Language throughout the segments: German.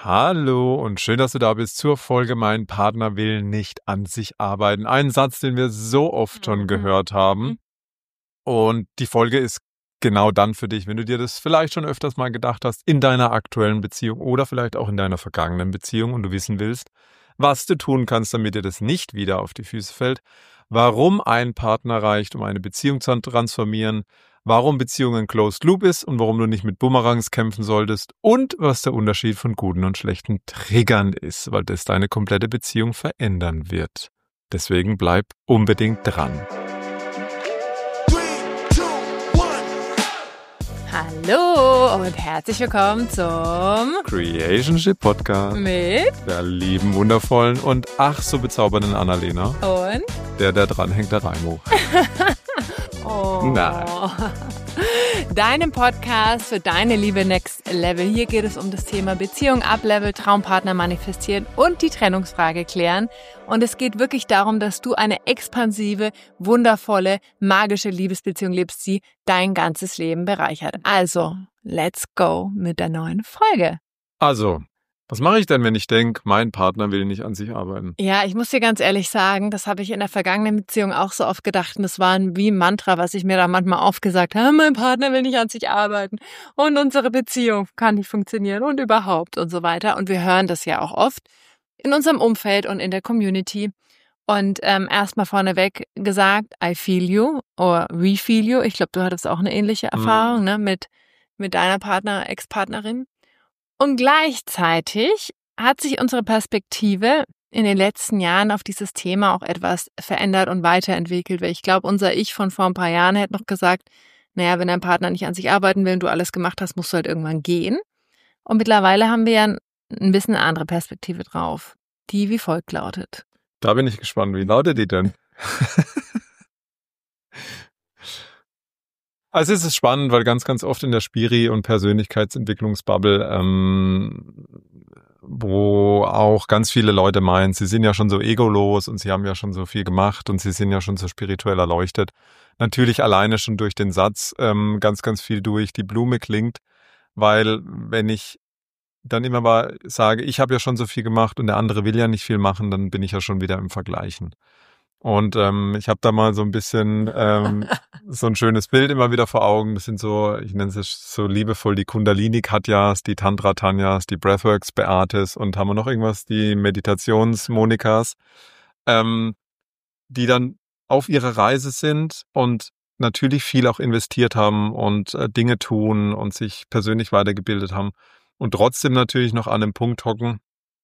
Hallo und schön, dass du da bist zur Folge Mein Partner will nicht an sich arbeiten. Ein Satz, den wir so oft schon gehört haben. Und die Folge ist genau dann für dich, wenn du dir das vielleicht schon öfters mal gedacht hast, in deiner aktuellen Beziehung oder vielleicht auch in deiner vergangenen Beziehung und du wissen willst, was du tun kannst, damit dir das nicht wieder auf die Füße fällt, warum ein Partner reicht, um eine Beziehung zu transformieren, warum Beziehung ein Closed Loop ist und warum du nicht mit Bumerangs kämpfen solltest und was der Unterschied von guten und schlechten Triggern ist, weil das deine komplette Beziehung verändern wird. Deswegen bleib unbedingt dran. Hallo und herzlich willkommen zum Creationship Podcast mit der lieben, wundervollen und ach so bezaubernden Annalena. und Der dranhängt, der Raimo. Nein. Deinem Podcast für deine Liebe Next Level. Hier geht es um das Thema Beziehung Uplevel, Traumpartner manifestieren und die Trennungsfrage klären. Und es geht wirklich darum, dass du eine expansive, wundervolle, magische Liebesbeziehung lebst, die dein ganzes Leben bereichert. Also, let's go mit der neuen Folge. Also, was mache ich denn, wenn ich denke, mein Partner will nicht an sich arbeiten? Ja, ich muss dir ganz ehrlich sagen, das habe ich in der vergangenen Beziehung auch so oft gedacht. Und das war wie ein Mantra, was ich mir da manchmal aufgesagt habe. Mein Partner will nicht an sich arbeiten und unsere Beziehung kann nicht funktionieren und überhaupt und so weiter. Und wir hören das ja auch oft in unserem Umfeld und in der Community. Und erstmal vorneweg gesagt, I feel you or we feel you. Ich glaube, du hattest auch eine ähnliche Erfahrung mit deiner Ex-Partnerin. Und gleichzeitig hat sich unsere Perspektive in den letzten Jahren auf dieses Thema auch etwas verändert und weiterentwickelt. Weil ich glaube, unser Ich von vor ein paar Jahren hätte noch gesagt, naja, wenn dein Partner nicht an sich arbeiten will und du alles gemacht hast, musst du halt irgendwann gehen. Und mittlerweile haben wir ja ein bisschen eine andere Perspektive drauf, die wie folgt lautet. Da bin ich gespannt. Wie lautet die denn? Also es ist spannend, weil ganz, ganz oft in der Spiri- und Persönlichkeitsentwicklungsbubble, wo auch ganz viele Leute meinen, sie sind ja schon so egolos und sie haben ja schon so viel gemacht und sie sind ja schon so spirituell erleuchtet. Natürlich alleine schon durch den Satz ganz, ganz viel durch die Blume klingt, weil wenn ich dann immer mal sage, ich habe ja schon so viel gemacht und der andere will ja nicht viel machen, dann bin ich ja schon wieder im Vergleichen. Und ich habe da mal so ein bisschen so ein schönes Bild immer wieder vor Augen. Das sind so, ich nenne es so liebevoll, die Kundalini-Katjas, die Tantra-Tanyas, die Breathworks-Beates und haben wir noch irgendwas, die Meditations-Monikas, die dann auf ihrer Reise sind und natürlich viel auch investiert haben und Dinge tun und sich persönlich weitergebildet haben und trotzdem natürlich noch an einem Punkt hocken,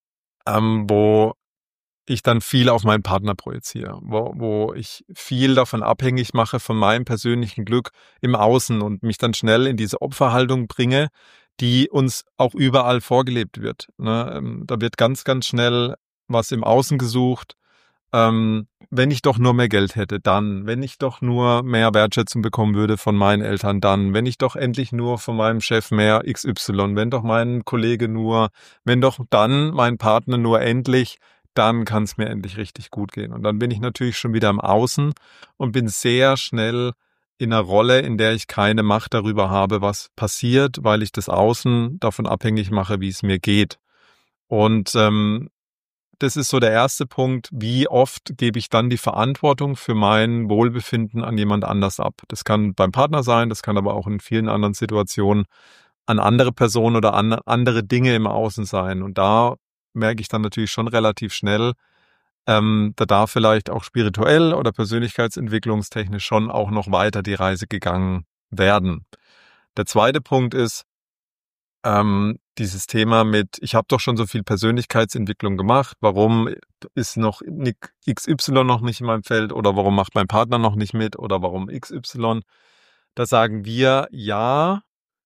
wo ich dann viel auf meinen Partner projiziere, wo ich viel davon abhängig mache von meinem persönlichen Glück im Außen und mich dann schnell in diese Opferhaltung bringe, die uns auch überall vorgelebt wird. Ne? Da wird ganz, ganz schnell was im Außen gesucht. Wenn ich doch nur mehr Geld hätte, dann. Wenn ich doch nur mehr Wertschätzung bekommen würde von meinen Eltern, dann. Wenn ich doch endlich nur von meinem Chef mehr XY, wenn doch mein Kollege nur, wenn doch dann mein Partner nur endlich, dann kann es mir endlich richtig gut gehen. Und dann bin ich natürlich schon wieder im Außen und bin sehr schnell in einer Rolle, in der ich keine Macht darüber habe, was passiert, weil ich das Außen davon abhängig mache, wie es mir geht. Und das ist so der erste Punkt. Wie oft gebe ich dann die Verantwortung für mein Wohlbefinden an jemand anders ab? Das kann beim Partner sein, das kann aber auch in vielen anderen Situationen an andere Personen oder an andere Dinge im Außen sein. Und da merke ich dann natürlich schon relativ schnell, da darf vielleicht auch spirituell oder persönlichkeitsentwicklungstechnisch schon auch noch weiter die Reise gegangen werden. Der zweite Punkt ist, dieses Thema mit, ich habe doch schon so viel Persönlichkeitsentwicklung gemacht, warum ist noch XY noch nicht in meinem Feld oder warum macht mein Partner noch nicht mit oder warum XY? Da sagen wir ja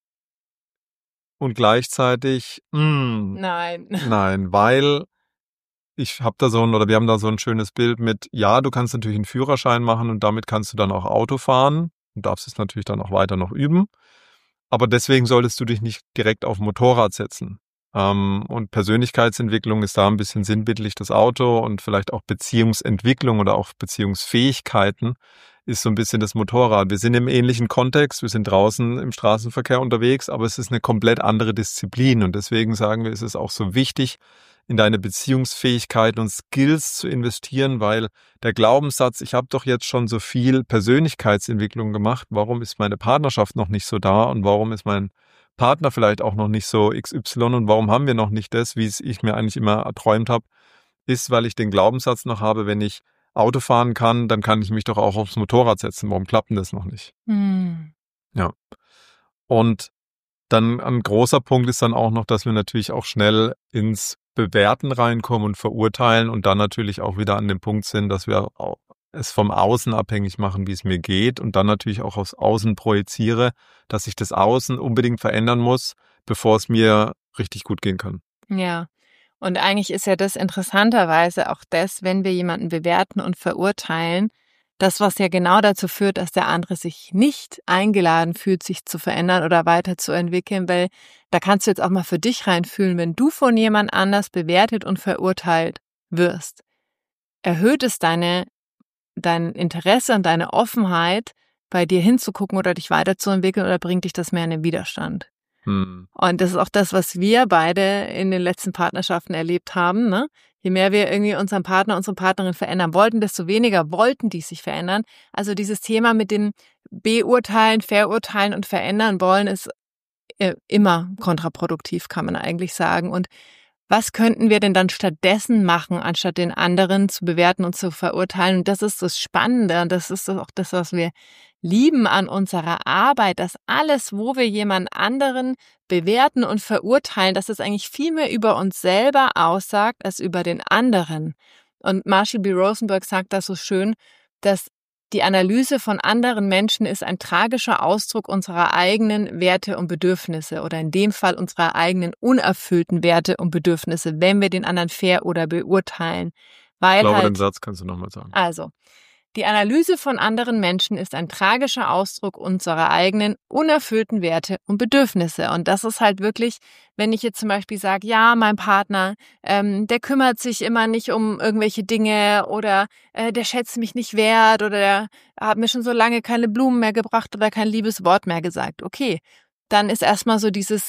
und gleichzeitig Nein, weil wir haben da so ein schönes Bild mit, ja, du kannst natürlich einen Führerschein machen und damit kannst du dann auch Auto fahren und darfst es natürlich dann auch weiter noch üben. Aber deswegen solltest du dich nicht direkt auf Motorrad setzen. Und Persönlichkeitsentwicklung ist da ein bisschen sinnbildlich das Auto und vielleicht auch Beziehungsentwicklung oder auch Beziehungsfähigkeiten ist so ein bisschen das Motorrad. Wir sind im ähnlichen Kontext, wir sind draußen im Straßenverkehr unterwegs, aber es ist eine komplett andere Disziplin und deswegen sagen wir, es ist auch so wichtig, in deine Beziehungsfähigkeiten und Skills zu investieren, weil der Glaubenssatz, ich habe doch jetzt schon so viel Persönlichkeitsentwicklung gemacht, warum ist meine Partnerschaft noch nicht so da und warum ist mein Partner vielleicht auch noch nicht so XY und warum haben wir noch nicht das, wie es ich mir eigentlich immer erträumt habe, ist, weil ich den Glaubenssatz noch habe, wenn ich Auto fahren kann, dann kann ich mich doch auch aufs Motorrad setzen. Warum klappt denn das noch nicht? Ja. Und dann ein großer Punkt ist dann auch noch, dass wir natürlich auch schnell ins Bewerten reinkommen und verurteilen und dann natürlich auch wieder an dem Punkt sind, dass wir auch es vom Außen abhängig machen, wie es mir geht und dann natürlich auch aus Außen projiziere, dass sich das Außen unbedingt verändern muss, bevor es mir richtig gut gehen kann. Ja. Und eigentlich ist ja das interessanterweise auch das, wenn wir jemanden bewerten und verurteilen, das, was ja genau dazu führt, dass der andere sich nicht eingeladen fühlt, sich zu verändern oder weiterzuentwickeln, weil da kannst du jetzt auch mal für dich reinfühlen, wenn du von jemand anders bewertet und verurteilt wirst, erhöht es dein Interesse und deine Offenheit, bei dir hinzugucken oder dich weiterzuentwickeln oder bringt dich das mehr in den Widerstand? Und das ist auch das, was wir beide in den letzten Partnerschaften erlebt haben, ne? Je mehr wir irgendwie unseren Partner, unsere Partnerin verändern wollten, desto weniger wollten die sich verändern. Also dieses Thema mit dem Beurteilen, Verurteilen und verändern wollen ist immer kontraproduktiv, kann man eigentlich sagen. Und was könnten wir denn dann stattdessen machen, anstatt den anderen zu bewerten und zu verurteilen? Und das ist das Spannende und das ist auch das, was wir lieben an unserer Arbeit, dass alles, wo wir jemand anderen bewerten und verurteilen, dass es eigentlich viel mehr über uns selber aussagt als über den anderen. Und Marshall B. Rosenberg sagt das so schön, dass die Analyse von anderen Menschen ist ein tragischer Ausdruck unserer eigenen Werte und Bedürfnisse oder in dem Fall unserer eigenen unerfüllten Werte und Bedürfnisse, wenn wir den anderen fair oder beurteilen. Weil ich glaube, den Satz kannst du nochmal sagen. Also, die Analyse von anderen Menschen ist ein tragischer Ausdruck unserer eigenen unerfüllten Werte und Bedürfnisse. Und das ist halt wirklich, wenn ich jetzt zum Beispiel sage, ja, mein Partner, der kümmert sich immer nicht um irgendwelche Dinge oder der schätzt mich nicht wert oder der hat mir schon so lange keine Blumen mehr gebracht oder kein liebes Wort mehr gesagt. Okay, dann ist erstmal so dieses,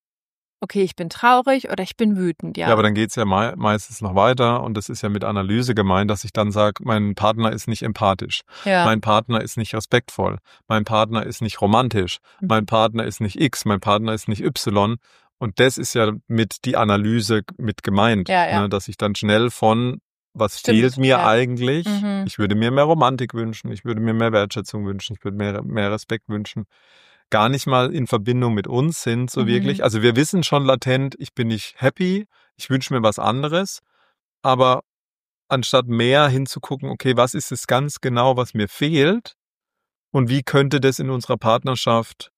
okay, ich bin traurig oder ich bin wütend, ja. Ja, aber dann geht's ja meistens noch weiter und das ist ja mit Analyse gemeint, dass ich dann sage, mein Partner ist nicht empathisch, mein Partner ist nicht respektvoll, mein Partner ist nicht romantisch, mein Partner ist nicht X, mein Partner ist nicht Y und das ist ja mit die Analyse mit gemeint, ne, dass ich dann schnell von, was fehlt mir eigentlich, ich würde mir mehr Romantik wünschen, ich würde mir mehr Wertschätzung wünschen, ich würde mehr Respekt wünschen, gar nicht mal in Verbindung mit uns sind, so wirklich. Also wir wissen schon latent, ich bin nicht happy, ich wünsche mir was anderes, aber anstatt mehr hinzugucken, okay, was ist es ganz genau, was mir fehlt und wie könnte das in unserer Partnerschaft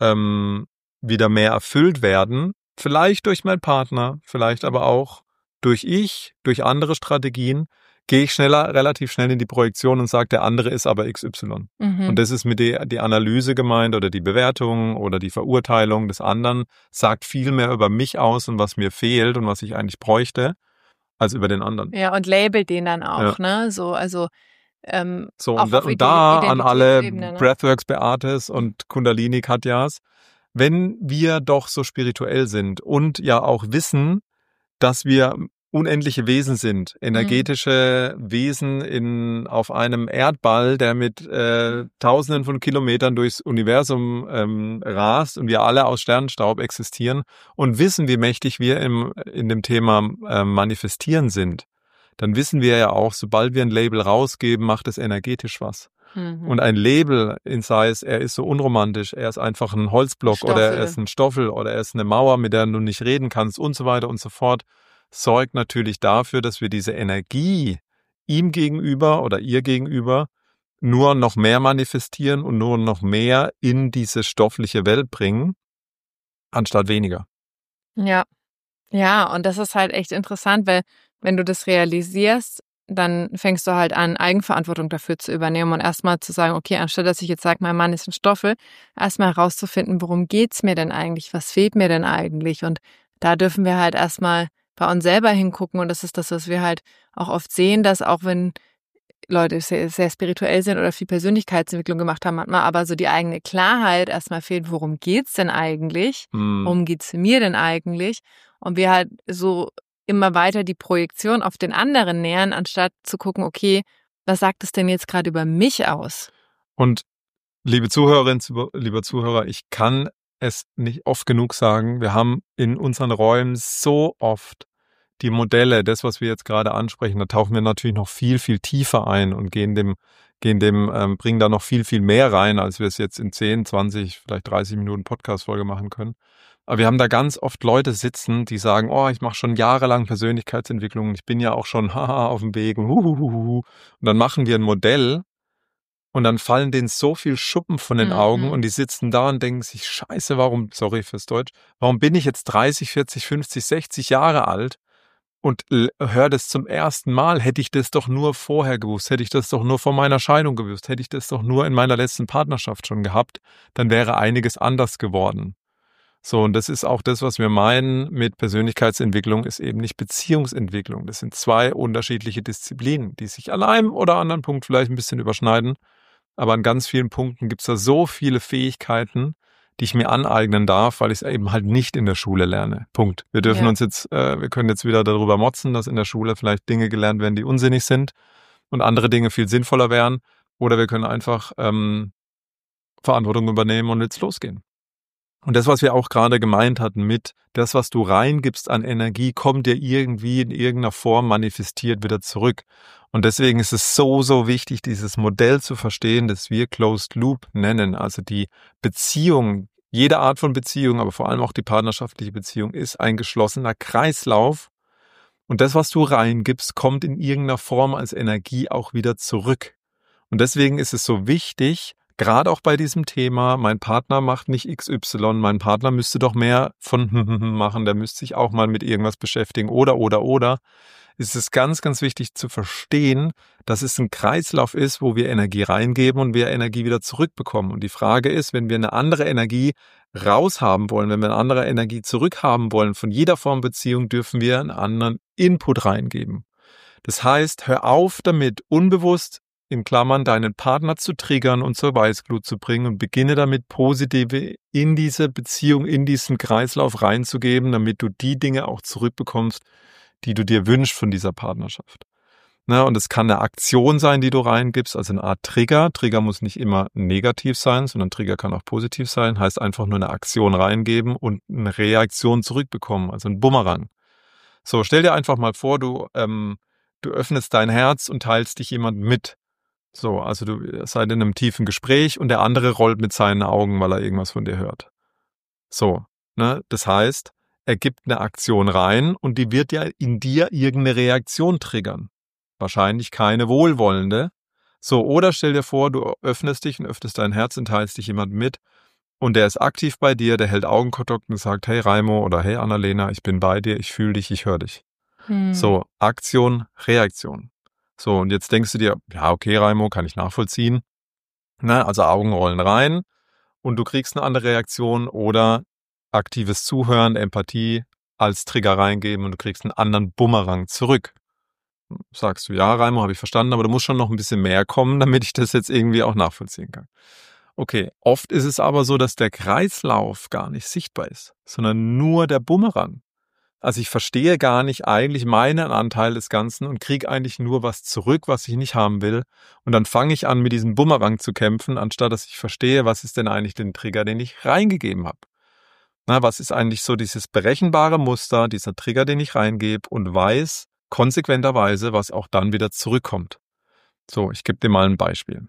wieder mehr erfüllt werden, vielleicht durch meinen Partner, vielleicht aber auch durch andere Strategien, gehe ich relativ schnell in die Projektion und sage, der andere ist aber XY. Und das ist mit die Analyse gemeint oder die Bewertung oder die Verurteilung des anderen, sagt viel mehr über mich aus und was mir fehlt und was ich eigentlich bräuchte, als über den anderen. Ja, und labelt den dann auch, ne? So, also so, und da an alle Breathworks-Beates und Kundalini-Katyas, wenn wir doch so spirituell sind und ja auch wissen, dass wir unendliche Wesen sind, energetische Wesen auf einem Erdball, der mit Tausenden von Kilometern durchs Universum rast und wir alle aus Sternenstaub existieren und wissen, wie mächtig wir in dem Thema Manifestieren sind, dann wissen wir ja auch, sobald wir ein Label rausgeben, macht es energetisch was. Und ein Label, sei es, er ist so unromantisch, er ist einfach ein Holzblock Stoffel. Oder er ist ein Stoffel oder er ist eine Mauer, mit der du nicht reden kannst und so weiter und so fort, sorgt natürlich dafür, dass wir diese Energie ihm gegenüber oder ihr gegenüber nur noch mehr manifestieren und nur noch mehr in diese stoffliche Welt bringen, anstatt weniger. Ja, und das ist halt echt interessant, weil wenn du das realisierst, dann fängst du halt an, Eigenverantwortung dafür zu übernehmen und erstmal zu sagen, okay, anstatt dass ich jetzt sage, mein Mann ist ein Stoffel, erstmal herauszufinden, worum geht's mir denn eigentlich, was fehlt mir denn eigentlich? Und da dürfen wir halt erstmal bei uns selber hingucken und das ist das, was wir halt auch oft sehen, dass auch wenn Leute sehr, sehr spirituell sind oder viel Persönlichkeitsentwicklung gemacht haben manchmal, aber so die eigene Klarheit erstmal fehlt, worum geht's denn eigentlich? Worum geht's mir denn eigentlich? Und wir halt so immer weiter die Projektion auf den anderen nähern, anstatt zu gucken, okay, was sagt es denn jetzt gerade über mich aus? Und liebe Zuhörerinnen, lieber Zuhörer, ich kann es nicht oft genug sagen, wir haben in unseren Räumen so oft die Modelle, das, was wir jetzt gerade ansprechen, da tauchen wir natürlich noch viel, viel tiefer ein und bringen da noch viel, viel mehr rein, als wir es jetzt in 10, 20, vielleicht 30 Minuten Podcast-Folge machen können. Aber wir haben da ganz oft Leute sitzen, die sagen, oh, ich mache schon jahrelang Persönlichkeitsentwicklung, ich bin ja auch schon haha auf dem Weg und dann machen wir ein Modell und dann fallen denen so viel Schuppen von den Augen und die sitzen da und denken sich, scheiße, sorry fürs Deutsch, warum bin ich jetzt 30, 40, 50, 60 Jahre alt und höre das zum ersten Mal? Hätte ich das doch nur vorher gewusst, hätte ich das doch nur vor meiner Scheidung gewusst, hätte ich das doch nur in meiner letzten Partnerschaft schon gehabt, dann wäre einiges anders geworden. So, und das ist auch das, was wir meinen mit Persönlichkeitsentwicklung, ist eben nicht Beziehungsentwicklung. Das sind zwei unterschiedliche Disziplinen, die sich an einem oder anderen Punkt vielleicht ein bisschen überschneiden. Aber an ganz vielen Punkten gibt es da so viele Fähigkeiten, die ich mir aneignen darf, weil ich es eben halt nicht in der Schule lerne. Punkt. Wir dürfen wir können jetzt wieder darüber motzen, dass in der Schule vielleicht Dinge gelernt werden, die unsinnig sind und andere Dinge viel sinnvoller wären. Oder wir können einfach Verantwortung übernehmen und jetzt losgehen. Und das, was wir auch gerade gemeint hatten mit, das, was du reingibst an Energie, kommt dir irgendwie in irgendeiner Form manifestiert wieder zurück. Und deswegen ist es so, so wichtig, dieses Modell zu verstehen, das wir Closed Loop nennen. Also die Beziehung, jede Art von Beziehung, aber vor allem auch die partnerschaftliche Beziehung ist ein geschlossener Kreislauf. Und das, was du reingibst, kommt in irgendeiner Form als Energie auch wieder zurück. Und deswegen ist es so wichtig, gerade auch bei diesem Thema, mein Partner macht nicht XY, mein Partner müsste doch mehr von machen, der müsste sich auch mal mit irgendwas beschäftigen oder. Es ist ganz, ganz wichtig zu verstehen, dass es ein Kreislauf ist, wo wir Energie reingeben und wir Energie wieder zurückbekommen. Und die Frage ist, wenn wir eine andere Energie raushaben wollen, wenn wir eine andere Energie zurückhaben wollen, von jeder Form Beziehung dürfen wir einen anderen Input reingeben. Das heißt, hör auf damit, unbewusst in Klammern deinen Partner zu triggern und zur Weißglut zu bringen und beginne damit, Positive in diese Beziehung, in diesen Kreislauf reinzugeben, damit du die Dinge auch zurückbekommst, die du dir wünschst von dieser Partnerschaft. Na, und es kann eine Aktion sein, die du reingibst, also eine Art Trigger. Trigger muss nicht immer negativ sein, sondern Trigger kann auch positiv sein. Heißt einfach nur eine Aktion reingeben und eine Reaktion zurückbekommen, also ein Bumerang. So, stell dir einfach mal vor, du öffnest dein Herz und teilst dich jemand mit. So, also du seid in einem tiefen Gespräch und der andere rollt mit seinen Augen, weil er irgendwas von dir hört. So, ne, das heißt, er gibt eine Aktion rein und die wird ja in dir irgendeine Reaktion triggern. Wahrscheinlich keine wohlwollende. So, oder stell dir vor, du öffnest dich und öffnest dein Herz und teilst dich jemand mit und der ist aktiv bei dir, der hält Augenkontakt und sagt, hey Raimo oder hey Annalena, ich bin bei dir, ich fühle dich, ich höre dich. So, Aktion, Reaktion. So, und jetzt denkst du dir, ja, okay, Raimo, kann ich nachvollziehen. Na, also Augen rollen rein und du kriegst eine andere Reaktion oder aktives Zuhören, Empathie als Trigger reingeben und du kriegst einen anderen Bumerang zurück. Sagst du, ja, Raimo, habe ich verstanden, aber du musst schon noch ein bisschen mehr kommen, damit ich das jetzt irgendwie auch nachvollziehen kann. Okay, oft ist es aber so, dass der Kreislauf gar nicht sichtbar ist, sondern nur der Bumerang. Also ich verstehe gar nicht eigentlich meinen Anteil des Ganzen und kriege eigentlich nur was zurück, was ich nicht haben will. Und dann fange ich an, mit diesem Bumerang zu kämpfen, anstatt dass ich verstehe, was ist denn eigentlich den Trigger, den ich reingegeben habe. Na, was ist eigentlich so dieses berechenbare Muster, dieser Trigger, den ich reingebe und weiß konsequenterweise, was auch dann wieder zurückkommt. So, ich gebe dir mal ein Beispiel.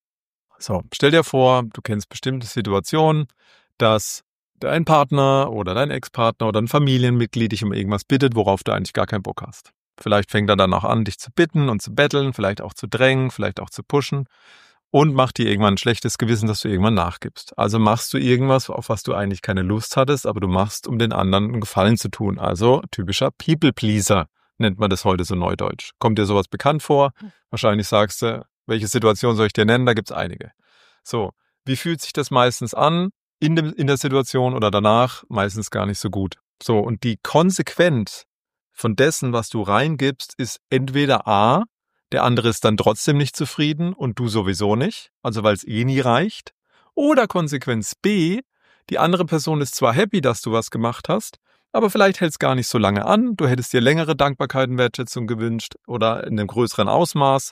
So, stell dir vor, du kennst bestimmte Situationen, dass dein Partner oder dein Ex-Partner oder ein Familienmitglied dich um irgendwas bittet, worauf du eigentlich gar keinen Bock hast. Vielleicht fängt er dann auch an, dich zu bitten und zu betteln, vielleicht auch zu drängen, vielleicht auch zu pushen und macht dir irgendwann ein schlechtes Gewissen, dass du irgendwann nachgibst. Also machst du irgendwas, auf was du eigentlich keine Lust hattest, aber du machst, um den anderen einen Gefallen zu tun. Also typischer People-Pleaser nennt man das heute so neudeutsch. Kommt dir sowas bekannt vor? Wahrscheinlich sagst du, welche Situation soll ich dir nennen? Da gibt's einige. So, wie fühlt sich das meistens an? In der Situation oder danach meistens gar nicht so gut. So, und die Konsequenz von dessen, was du reingibst, ist entweder A, der andere ist dann trotzdem nicht zufrieden und du sowieso nicht, also weil es eh nie reicht. Oder Konsequenz B, die andere Person ist zwar happy, dass du was gemacht hast, aber vielleicht hält es gar nicht so lange an, du hättest dir längere Dankbarkeit und Wertschätzung gewünscht oder in einem größeren Ausmaß.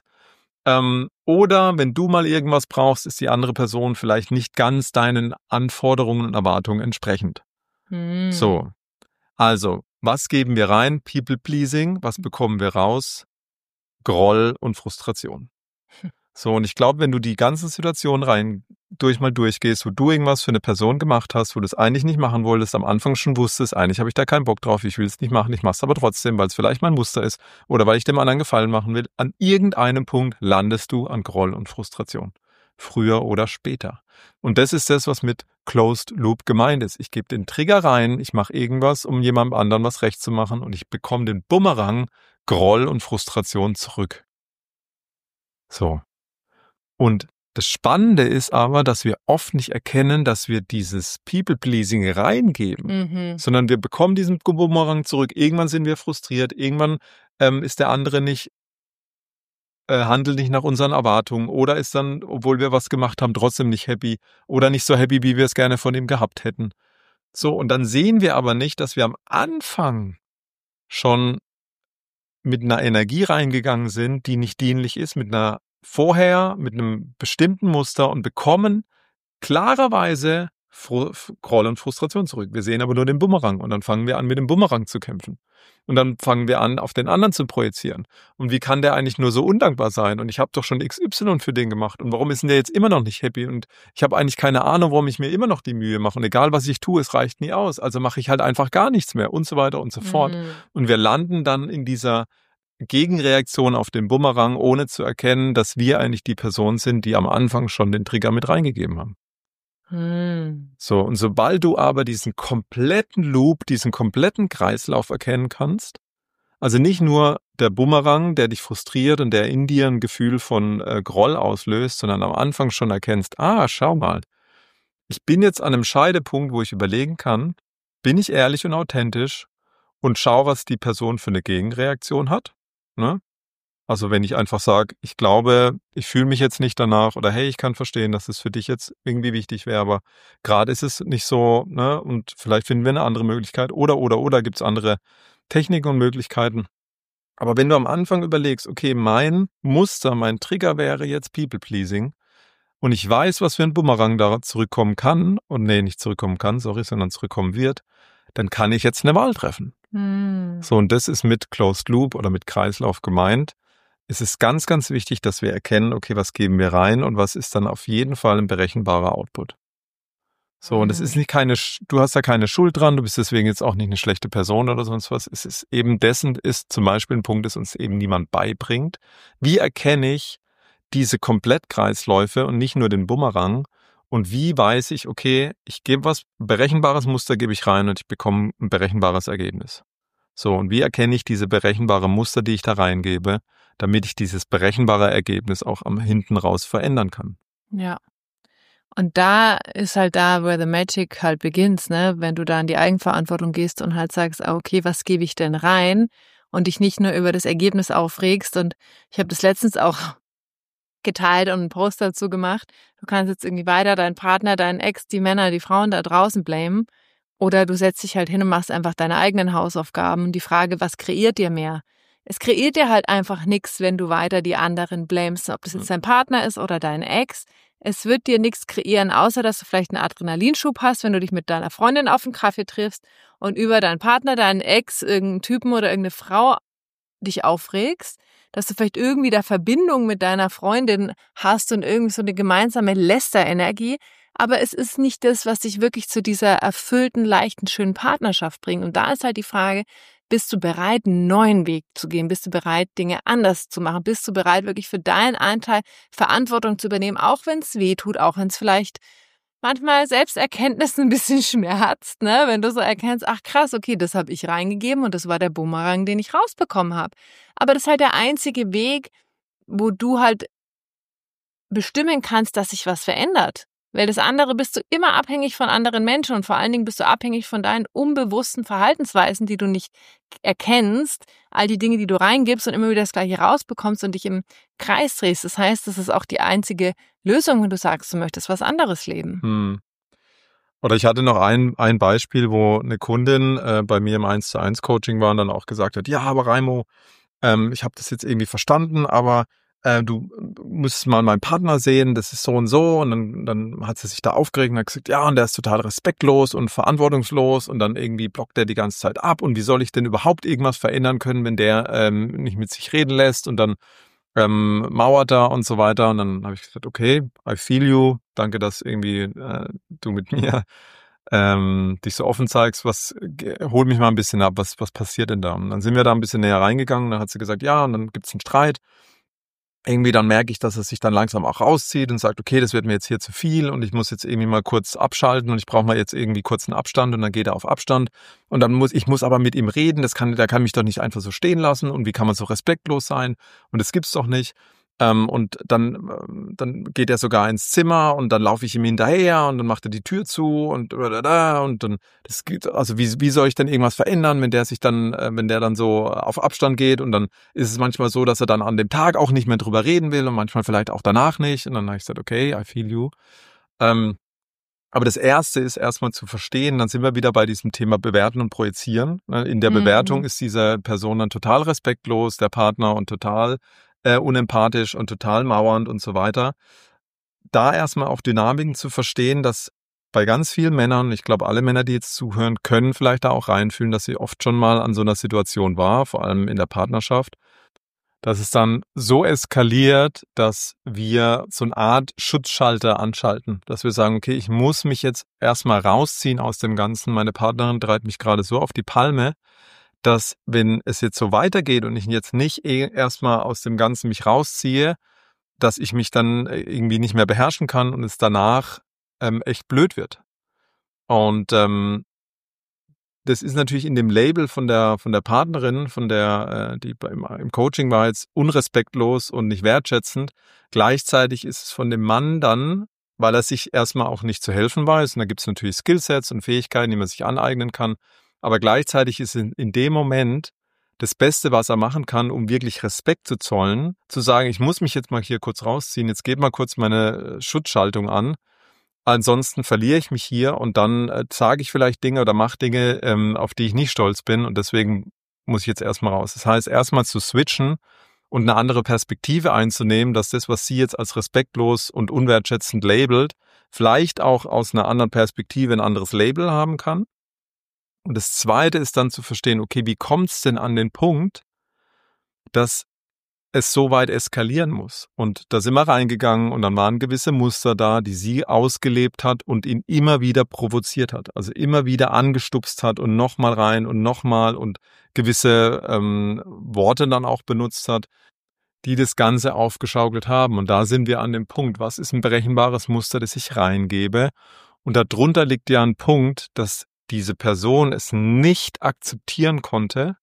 Oder wenn du mal irgendwas brauchst, ist die andere Person vielleicht nicht ganz deinen Anforderungen und Erwartungen entsprechend. So, also, was geben wir rein? People-Pleasing. Was bekommen wir raus? Groll und Frustration. So, und ich glaube, wenn du die ganzen Situationen mal durchgehst, wo du irgendwas für eine Person gemacht hast, wo du es eigentlich nicht machen wolltest, am Anfang schon wusstest, eigentlich habe ich da keinen Bock drauf, ich will es nicht machen, ich mache es aber trotzdem, weil es vielleicht mein Muster ist oder weil ich dem anderen Gefallen machen will, an irgendeinem Punkt landest du an Groll und Frustration. Früher oder später. Und das ist das, was mit Closed Loop gemeint ist. Ich gebe den Trigger rein, ich mache irgendwas, um jemandem anderen was recht zu machen und ich bekomme den Bumerang Groll und Frustration zurück. So. Und das Spannende ist aber, dass wir oft nicht erkennen, dass wir dieses People-Pleasing reingeben, sondern wir bekommen diesen Bumerang zurück. Irgendwann sind wir frustriert, irgendwann ist der andere nicht, handelt nicht nach unseren Erwartungen oder ist dann, obwohl wir was gemacht haben, trotzdem nicht happy oder nicht so happy, wie wir es gerne von ihm gehabt hätten. So, und dann sehen wir aber nicht, dass wir am Anfang schon mit einer Energie reingegangen sind, die nicht dienlich ist, mit einem bestimmten Muster und bekommen klarerweise Groll und Frustration zurück. Wir sehen aber nur den Bumerang und dann fangen wir an, mit dem Bumerang zu kämpfen. Und dann fangen wir an, auf den anderen zu projizieren. Und wie kann der eigentlich nur so undankbar sein? Und ich habe doch schon XY für den gemacht. Und warum ist denn der jetzt immer noch nicht happy? Und ich habe eigentlich keine Ahnung, warum ich mir immer noch die Mühe mache. Und egal, was ich tue, es reicht nie aus. Also mache ich halt einfach gar nichts mehr und so weiter und so fort. Und wir landen dann in dieser Gegenreaktion auf den Bumerang, ohne zu erkennen, dass wir eigentlich die Person sind, die am Anfang schon den Trigger mit reingegeben haben. So, und sobald du aber diesen kompletten Loop, diesen kompletten Kreislauf erkennen kannst, also nicht nur der Bumerang, der dich frustriert und der in dir ein Gefühl von Groll auslöst, sondern am Anfang schon erkennst, schau mal, ich bin jetzt an einem Scheidepunkt, wo ich überlegen kann, bin ich ehrlich und authentisch und schau, was die Person für eine Gegenreaktion hat, ne? Also wenn ich einfach sage, ich glaube, ich fühle mich jetzt nicht danach oder hey, ich kann verstehen, dass es für dich jetzt irgendwie wichtig wäre, aber gerade ist es nicht so, ne? Und vielleicht finden wir eine andere Möglichkeit oder gibt es andere Techniken und Möglichkeiten. Aber wenn du am Anfang überlegst, okay, mein Muster, mein Trigger wäre jetzt People-Pleasing und ich weiß, was für ein Bumerang da zurückkommen kann nicht zurückkommen kann, sondern zurückkommen wird, dann kann ich jetzt eine Wahl treffen. So, und das ist mit Closed Loop oder mit Kreislauf gemeint. Es ist ganz, ganz wichtig, dass wir erkennen, okay, was geben wir rein und was ist dann auf jeden Fall ein berechenbarer Output. So, und es ist du hast da keine Schuld dran, du bist deswegen jetzt auch nicht eine schlechte Person oder sonst was. Es ist eben ist zum Beispiel ein Punkt, das uns eben niemand beibringt. Wie erkenne ich diese Komplettkreisläufe und nicht nur den Bumerang? Und wie weiß ich, okay, ich gebe ein berechenbares Muster gebe ich rein und ich bekomme ein berechenbares Ergebnis. So, und wie erkenne ich diese berechenbare Muster, die ich da reingebe, damit ich dieses berechenbare Ergebnis auch am hinten raus verändern kann? Ja. Und da ist halt da, where the magic halt begins, ne? Wenn du da in die Eigenverantwortung gehst und halt sagst, okay, was gebe ich denn rein? Und dich nicht nur über das Ergebnis aufregst. Und ich habe das letztens auch geteilt und einen Post dazu gemacht. Du kannst jetzt irgendwie weiter deinen Partner, deinen Ex, die Männer, die Frauen da draußen blamen. Oder du setzt dich halt hin und machst einfach deine eigenen Hausaufgaben. Und die Frage, was kreiert dir mehr? Es kreiert dir halt einfach nichts, wenn du weiter die anderen blamest, ob das jetzt dein Partner ist oder dein Ex. Es wird dir nichts kreieren, außer dass du vielleicht einen Adrenalinschub hast, wenn du dich mit deiner Freundin auf einen Kaffee triffst und über deinen Partner, deinen Ex, irgendeinen Typen oder irgendeine Frau dich aufregst, dass du vielleicht irgendwie da Verbindung mit deiner Freundin hast und irgendwie so eine gemeinsame Lästerenergie. Aber es ist nicht das, was dich wirklich zu dieser erfüllten, leichten, schönen Partnerschaft bringt. Und da ist halt die Frage, bist du bereit, einen neuen Weg zu gehen? Bist du bereit, Dinge anders zu machen? Bist du bereit, wirklich für deinen Anteil Verantwortung zu übernehmen, auch wenn es weh tut, auch wenn es vielleicht manchmal Selbsterkenntnis ein bisschen schmerzt, ne? Wenn du so erkennst, ach krass, okay, das habe ich reingegeben und das war der Bumerang, den ich rausbekommen habe. Aber das ist halt der einzige Weg, wo du halt bestimmen kannst, dass sich was verändert. Weil das andere bist du immer abhängig von anderen Menschen und vor allen Dingen bist du abhängig von deinen unbewussten Verhaltensweisen, die du nicht erkennst, all die Dinge, die du reingibst und immer wieder das Gleiche rausbekommst und dich im Kreis drehst. Das heißt, das ist auch die einzige Lösung, wenn du sagst, du möchtest was anderes leben. Oder ich hatte noch ein Beispiel, wo eine Kundin bei mir im 1:1 Coaching war und dann auch gesagt hat, ja, aber Raimo, ich habe das jetzt irgendwie verstanden, aber du müsstest mal meinen Partner sehen, das ist so und so. Und dann hat sie sich da aufgeregt und hat gesagt, ja, und der ist total respektlos und verantwortungslos und dann irgendwie blockt er die ganze Zeit ab. Und wie soll ich denn überhaupt irgendwas verändern können, wenn der nicht mit sich reden lässt und dann mauert er und so weiter. Und dann habe ich gesagt, okay, I feel you. Danke, dass irgendwie du mit mir dich so offen zeigst. Hol mich mal ein bisschen ab. Was passiert denn da? Und dann sind wir da ein bisschen näher reingegangen. Dann hat sie gesagt, ja, und dann gibt's einen Streit. Irgendwie dann merke ich, dass er sich dann langsam auch rauszieht und sagt, okay, das wird mir jetzt hier zu viel und ich muss jetzt irgendwie mal kurz abschalten und ich brauche mal jetzt irgendwie kurz einen Abstand und dann geht er auf Abstand und dann muss ich aber mit ihm reden, der kann mich doch nicht einfach so stehen lassen und wie kann man so respektlos sein und das gibt's doch nicht. Und dann geht er sogar ins Zimmer und dann laufe ich ihm hinterher und dann macht er die Tür zu und dann das geht, also wie soll ich denn irgendwas verändern, wenn der dann so auf Abstand geht und dann ist es manchmal so, dass er dann an dem Tag auch nicht mehr drüber reden will und manchmal vielleicht auch danach nicht und dann habe ich gesagt, okay, I feel you. Aber das Erste ist erstmal zu verstehen, dann sind wir wieder bei diesem Thema Bewerten und Projizieren. In der Bewertung ist diese Person dann total respektlos, der Partner, und total unempathisch und total mauernd und so weiter. Da erstmal auch Dynamiken zu verstehen, dass bei ganz vielen Männern, ich glaube, alle Männer, die jetzt zuhören, können vielleicht da auch reinfühlen, dass sie oft schon mal an so einer Situation war, vor allem in der Partnerschaft, dass es dann so eskaliert, dass wir so eine Art Schutzschalter anschalten, dass wir sagen, okay, ich muss mich jetzt erstmal rausziehen aus dem Ganzen. Meine Partnerin treibt mich gerade so auf die Palme, dass wenn es jetzt so weitergeht und ich jetzt nicht erstmal aus dem Ganzen mich rausziehe, dass ich mich dann irgendwie nicht mehr beherrschen kann und es danach echt blöd wird. Und das ist natürlich in dem Label von der Partnerin, die im Coaching war, jetzt unrespektlos und nicht wertschätzend. Gleichzeitig ist es von dem Mann dann, weil er sich erstmal auch nicht zu helfen weiß, und da gibt es natürlich Skillsets und Fähigkeiten, die man sich aneignen kann, aber gleichzeitig ist in dem Moment das Beste, was er machen kann, um wirklich Respekt zu zollen, zu sagen, ich muss mich jetzt mal hier kurz rausziehen, jetzt geht mal kurz meine Schutzschaltung an, ansonsten verliere ich mich hier und dann sage ich vielleicht Dinge oder mache Dinge, auf die ich nicht stolz bin und deswegen muss ich jetzt erstmal raus. Das heißt, erstmal zu switchen und eine andere Perspektive einzunehmen, dass das, was sie jetzt als respektlos und unwertschätzend labelt, vielleicht auch aus einer anderen Perspektive ein anderes Label haben kann. Und das Zweite ist dann zu verstehen, okay, wie kommt es denn an den Punkt, dass es so weit eskalieren muss? Und da sind wir reingegangen und dann waren gewisse Muster da, die sie ausgelebt hat und ihn immer wieder provoziert hat. Also immer wieder angestupst hat und nochmal rein und nochmal und gewisse Worte dann auch benutzt hat, die das Ganze aufgeschaukelt haben. Und da sind wir an dem Punkt, was ist ein berechenbares Muster, das ich reingebe? Und darunter liegt ja ein Punkt, dass diese Person es nicht akzeptieren konnte,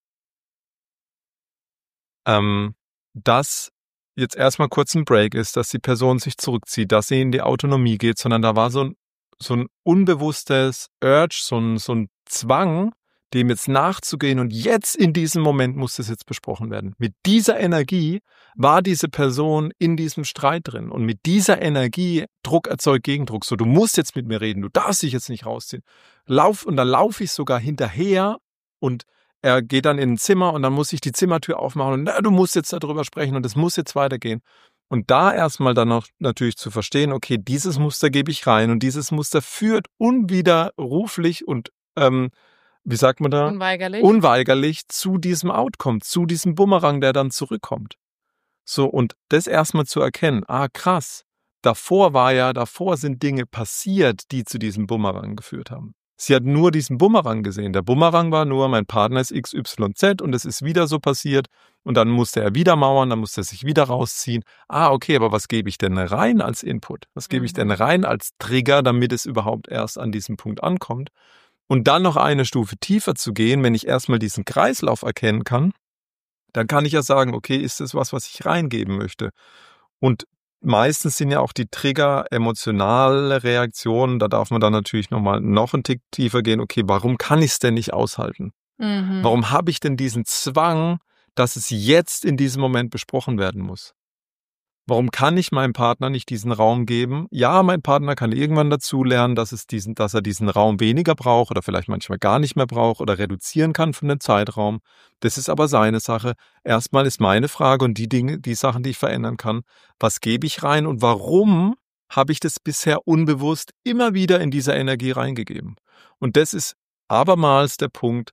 dass jetzt erstmal kurz ein Break ist, dass die Person sich zurückzieht, dass sie in die Autonomie geht, sondern da war so ein unbewusstes Urge, so ein Zwang, dem jetzt nachzugehen und jetzt in diesem Moment muss das jetzt besprochen werden. Mit dieser Energie war diese Person in diesem Streit drin und mit dieser Energie Druck erzeugt Gegendruck. So, du musst jetzt mit mir reden, du darfst dich jetzt nicht rausziehen. Und dann laufe ich sogar hinterher und er geht dann in ein Zimmer und dann muss ich die Zimmertür aufmachen und du musst jetzt darüber sprechen und es muss jetzt weitergehen. Und da erstmal dann noch natürlich zu verstehen, okay, dieses Muster gebe ich rein und dieses Muster führt unwiderruflich und wie sagt man da? Unweigerlich zu diesem Outcome, zu diesem Bumerang, der dann zurückkommt. So, und das erstmal zu erkennen, krass, davor sind Dinge passiert, die zu diesem Bumerang geführt haben. Sie hat nur diesen Bumerang gesehen. Der Bumerang war nur, mein Partner ist XYZ und es ist wieder so passiert und dann musste er wieder mauern, dann musste er sich wieder rausziehen. Okay, aber was gebe ich denn rein als Input? Was gebe ich denn rein als Trigger, damit es überhaupt erst an diesem Punkt ankommt? Und dann noch eine Stufe tiefer zu gehen, wenn ich erstmal diesen Kreislauf erkennen kann, dann kann ich ja sagen, okay, ist das was ich reingeben möchte? Und meistens sind ja auch die Trigger emotionale Reaktionen. Da darf man dann natürlich noch einen Tick tiefer gehen. Okay, warum kann ich es denn nicht aushalten? Warum habe ich denn diesen Zwang, dass es jetzt in diesem Moment besprochen werden muss? Warum kann ich meinem Partner nicht diesen Raum geben? Ja, mein Partner kann irgendwann dazulernen, dass er diesen Raum weniger braucht oder vielleicht manchmal gar nicht mehr braucht oder reduzieren kann von dem Zeitraum. Das ist aber seine Sache. Erstmal ist meine Frage und die Sachen, die ich verändern kann, was gebe ich rein und warum habe ich das bisher unbewusst immer wieder in dieser Energie reingegeben? Und das ist abermals der Punkt,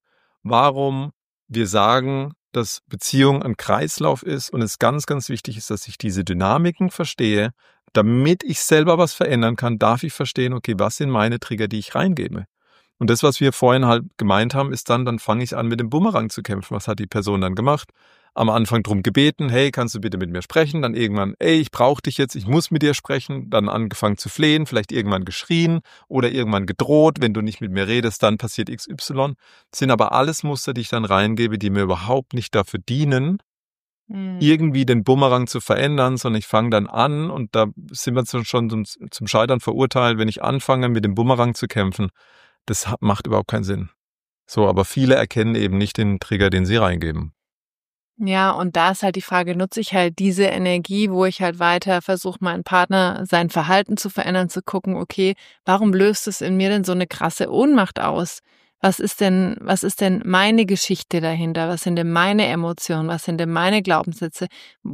warum wir sagen, dass Beziehung ein Kreislauf ist und es ganz, ganz wichtig ist, dass ich diese Dynamiken verstehe. Damit ich selber was verändern kann, darf ich verstehen, okay, was sind meine Trigger, die ich reingebe? Und das, was wir vorhin halt gemeint haben, ist dann fange ich an, mit dem Bumerang zu kämpfen. Was hat die Person dann gemacht? Am Anfang drum gebeten, hey, kannst du bitte mit mir sprechen? Dann irgendwann, ey, ich brauche dich jetzt, ich muss mit dir sprechen. Dann angefangen zu flehen, vielleicht irgendwann geschrien oder irgendwann gedroht, wenn du nicht mit mir redest, dann passiert XY. Das sind aber alles Muster, die ich dann reingebe, die mir überhaupt nicht dafür dienen, irgendwie den Bumerang zu verändern, sondern ich fange dann an und da sind wir schon zum Scheitern verurteilt, wenn ich anfange, mit dem Bumerang zu kämpfen. Das macht überhaupt keinen Sinn. So, aber viele erkennen eben nicht den Trigger, den sie reingeben. Ja, und da ist halt die Frage, nutze ich halt diese Energie, wo ich halt weiter versuche, meinen Partner sein Verhalten zu verändern, zu gucken, okay, warum löst es in mir denn so eine krasse Ohnmacht aus? Was ist denn meine Geschichte dahinter? Was sind denn meine Emotionen? Was sind denn meine Glaubenssätze?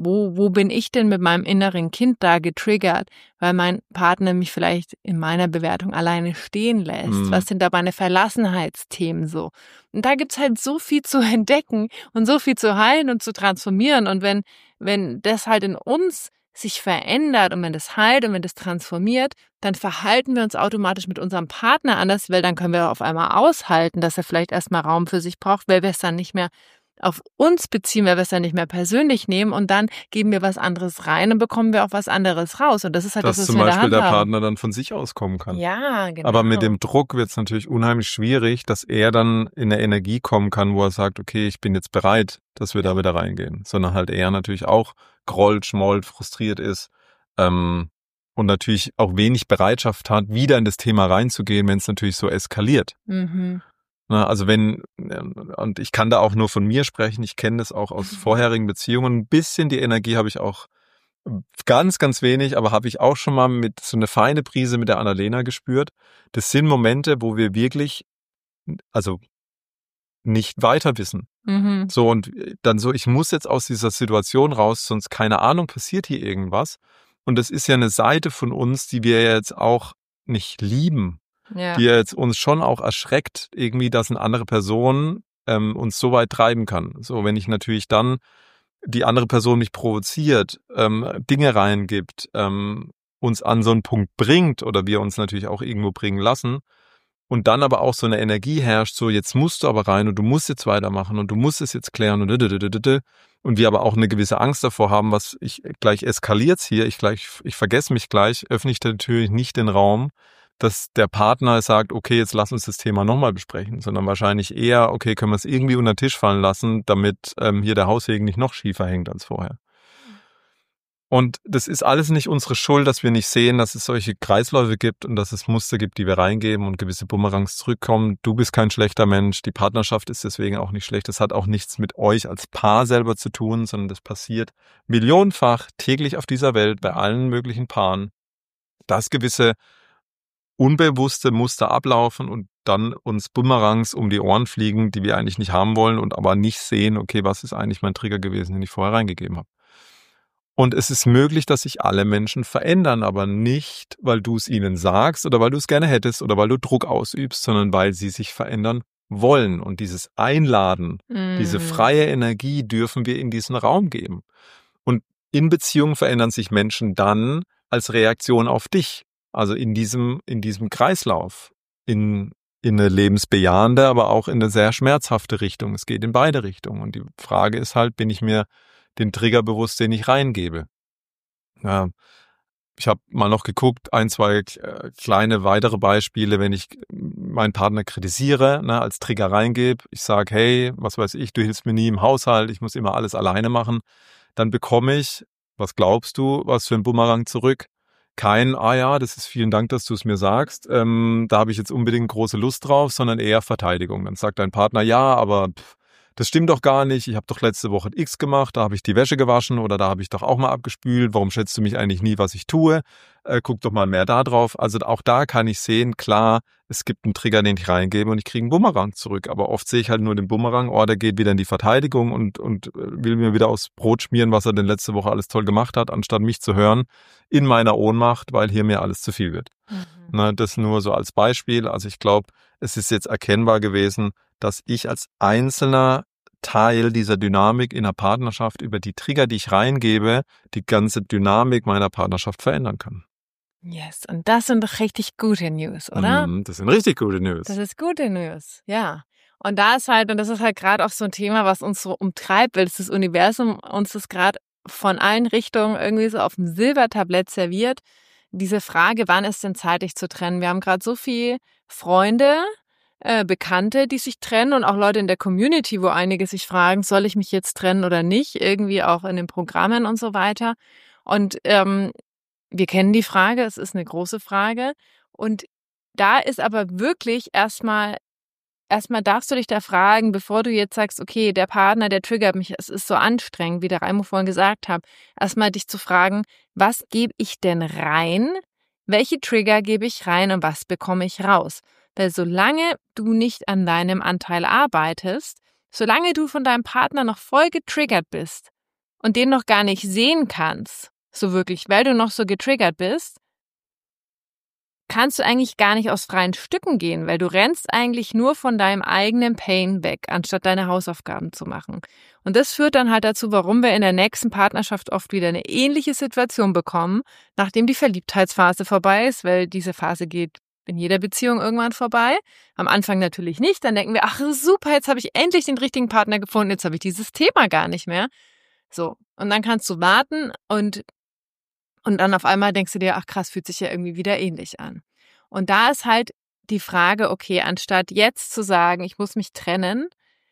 Wo bin ich denn mit meinem inneren Kind da getriggert, weil mein Partner mich vielleicht in meiner Bewertung alleine stehen lässt? Was sind da meine Verlassenheitsthemen so? Und da gibt's halt so viel zu entdecken und so viel zu heilen und zu transformieren. Und wenn das halt in uns sich verändert und wenn das heilt und wenn das transformiert, dann verhalten wir uns automatisch mit unserem Partner anders, weil dann können wir auf einmal aushalten, dass er vielleicht erstmal Raum für sich braucht, weil wir es dann nicht mehr auf uns beziehen, weil wir es dann nicht mehr persönlich nehmen und dann geben wir was anderes rein und bekommen wir auch was anderes raus. Und das ist halt das, was zum wir in der Beispiel Hand der haben. Partner dann von sich aus kommen kann. Ja, genau. Aber mit dem Druck wird es natürlich unheimlich schwierig, dass er dann in eine Energie kommen kann, wo er sagt, okay, ich bin jetzt bereit, dass wir da wieder reingehen. Sondern halt er natürlich auch grollt, schmollt, frustriert ist und natürlich auch wenig Bereitschaft hat, wieder in das Thema reinzugehen, wenn es natürlich so eskaliert. Na, also und ich kann da auch nur von mir sprechen, ich kenne das auch aus vorherigen Beziehungen, ein bisschen die Energie habe ich auch ganz, ganz wenig, aber habe ich auch schon mal mit so eine feine Prise mit der Annalena gespürt. Das sind Momente, wo wir wirklich, also nicht weiter wissen. So und dann so, ich muss jetzt aus dieser Situation raus, sonst keine Ahnung, passiert hier irgendwas. Und das ist ja eine Seite von uns, die wir jetzt auch nicht lieben, die jetzt uns schon auch erschreckt, irgendwie, dass eine andere Person uns so weit treiben kann. So, wenn ich natürlich dann die andere Person mich provoziert, Dinge reingibt, uns an so einen Punkt bringt oder wir uns natürlich auch irgendwo bringen lassen und dann aber auch so eine Energie herrscht, so jetzt musst du aber rein und du musst jetzt weitermachen und du musst es jetzt klären und wir aber auch eine gewisse Angst davor haben, was gleich eskaliert's hier, ich vergesse mich gleich, öffne ich natürlich nicht den Raum, dass der Partner sagt, okay, jetzt lass uns das Thema nochmal besprechen, sondern wahrscheinlich eher, okay, können wir es irgendwie unter den Tisch fallen lassen, damit hier der Haussegen nicht noch schiefer hängt als vorher. Und das ist alles nicht unsere Schuld, dass wir nicht sehen, dass es solche Kreisläufe gibt und dass es Muster gibt, die wir reingeben und gewisse Bumerangs zurückkommen. Du bist kein schlechter Mensch, die Partnerschaft ist deswegen auch nicht schlecht. Das hat auch nichts mit euch als Paar selber zu tun, sondern das passiert millionenfach täglich auf dieser Welt bei allen möglichen Paaren, dass gewisse unbewusste Muster ablaufen und dann uns Bumerangs um die Ohren fliegen, die wir eigentlich nicht haben wollen und aber nicht sehen, okay, was ist eigentlich mein Trigger gewesen, den ich vorher reingegeben habe. Und es ist möglich, dass sich alle Menschen verändern, aber nicht, weil du es ihnen sagst oder weil du es gerne hättest oder weil du Druck ausübst, sondern weil sie sich verändern wollen. Und dieses Einladen, diese freie Energie dürfen wir in diesen Raum geben. Und in Beziehungen verändern sich Menschen dann als Reaktion auf dich. Also in diesem Kreislauf, in eine lebensbejahende, aber auch in eine sehr schmerzhafte Richtung. Es geht in beide Richtungen. Und die Frage ist halt, bin ich mir den Trigger bewusst, den ich reingebe? Ja, ich habe mal noch geguckt, 1, 2 kleine weitere Beispiele, wenn ich meinen Partner kritisiere, als Trigger reingebe. Ich sage, hey, was weiß ich, du hilfst mir nie im Haushalt, ich muss immer alles alleine machen. Dann bekomme ich Was glaubst du, was für ein Bumerang zurück? Kein, ja, das ist vielen Dank, dass du es mir sagst, da habe ich jetzt unbedingt große Lust drauf, sondern eher Verteidigung. Dann sagt dein Partner, ja, aber das stimmt doch gar nicht, ich habe doch letzte Woche X gemacht, da habe ich die Wäsche gewaschen oder da habe ich doch auch mal abgespült, warum schätzt du mich eigentlich nie, was ich tue? Guck doch mal mehr da drauf. Also auch da kann ich sehen, klar, es gibt einen Trigger, den ich reingebe und ich kriege einen Bumerang zurück. Aber oft sehe ich halt nur den Bumerang, der geht wieder in die Verteidigung und will mir wieder aufs Brot schmieren, was er denn letzte Woche alles toll gemacht hat, anstatt mich zu hören in meiner Ohnmacht, weil hier mir alles zu viel wird. Na, das nur so als Beispiel. Also ich glaube, es ist jetzt erkennbar gewesen, dass ich als einzelner Teil dieser Dynamik in der Partnerschaft über die Trigger, die ich reingebe, die ganze Dynamik meiner Partnerschaft verändern kann. Yes, und das sind doch richtig gute News, oder? Das sind richtig gute News. Das ist gute News, ja. Und das ist halt gerade auch so ein Thema, was uns so umtreibt, weil das Universum uns das gerade von allen Richtungen irgendwie so auf dem Silbertablett serviert. Diese Frage, wann ist denn Zeit, dich zu trennen? Wir haben gerade so viele Freunde, Bekannte, die sich trennen und auch Leute in der Community, wo einige sich fragen, soll ich mich jetzt trennen oder nicht? Irgendwie auch in den Programmen und so weiter. Und wir kennen die Frage, es ist eine große Frage. Und da ist aber wirklich erstmal darfst du dich da fragen, bevor du jetzt sagst, okay, der Partner, der triggert mich, es ist so anstrengend, wie der Raimo vorhin gesagt hat, erstmal dich zu fragen, was gebe ich denn rein? Welche Trigger gebe ich rein und was bekomme ich raus? Weil solange du nicht an deinem Anteil arbeitest, solange du von deinem Partner noch voll getriggert bist und den noch gar nicht sehen kannst, so wirklich, weil du noch so getriggert bist, kannst du eigentlich gar nicht aus freien Stücken gehen, weil du rennst eigentlich nur von deinem eigenen Pain weg, anstatt deine Hausaufgaben zu machen. Und das führt dann halt dazu, warum wir in der nächsten Partnerschaft oft wieder eine ähnliche Situation bekommen, nachdem die Verliebtheitsphase vorbei ist, weil diese Phase geht in jeder Beziehung irgendwann vorbei. Am Anfang natürlich nicht, dann denken wir, ach super, jetzt habe ich endlich den richtigen Partner gefunden, jetzt habe ich dieses Thema gar nicht mehr. So, und dann kannst du warten und dann auf einmal denkst du dir, ach krass, fühlt sich ja irgendwie wieder ähnlich an. Und da ist halt die Frage, okay, anstatt jetzt zu sagen, ich muss mich trennen,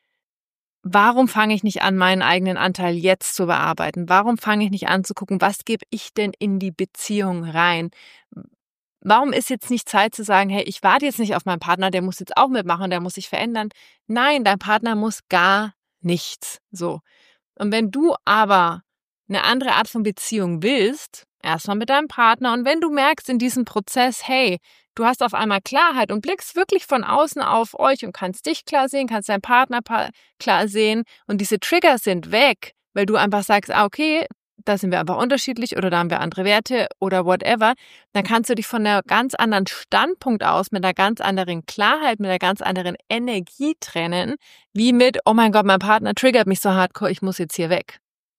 warum fange ich nicht an, meinen eigenen Anteil jetzt zu bearbeiten? Warum fange ich nicht an zu gucken, was gebe ich denn in die Beziehung rein? Warum ist jetzt nicht Zeit zu sagen, hey, ich warte jetzt nicht auf meinen Partner, der muss jetzt auch mitmachen, der muss sich verändern. Nein, dein Partner muss gar nichts. So. Und wenn du aber eine andere Art von Beziehung willst, erstmal mit deinem Partner, und wenn du merkst in diesem Prozess, hey, du hast auf einmal Klarheit und blickst wirklich von außen auf euch und kannst dich klar sehen, kannst deinen Partner klar sehen und diese Trigger sind weg, weil du einfach sagst, okay, da sind wir einfach unterschiedlich oder da haben wir andere Werte oder whatever, dann kannst du dich von einem ganz anderen Standpunkt aus, mit einer ganz anderen Klarheit, mit einer ganz anderen Energie trennen, wie mit, oh mein Gott, mein Partner triggert mich so hardcore, ich muss jetzt hier weg.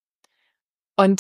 Und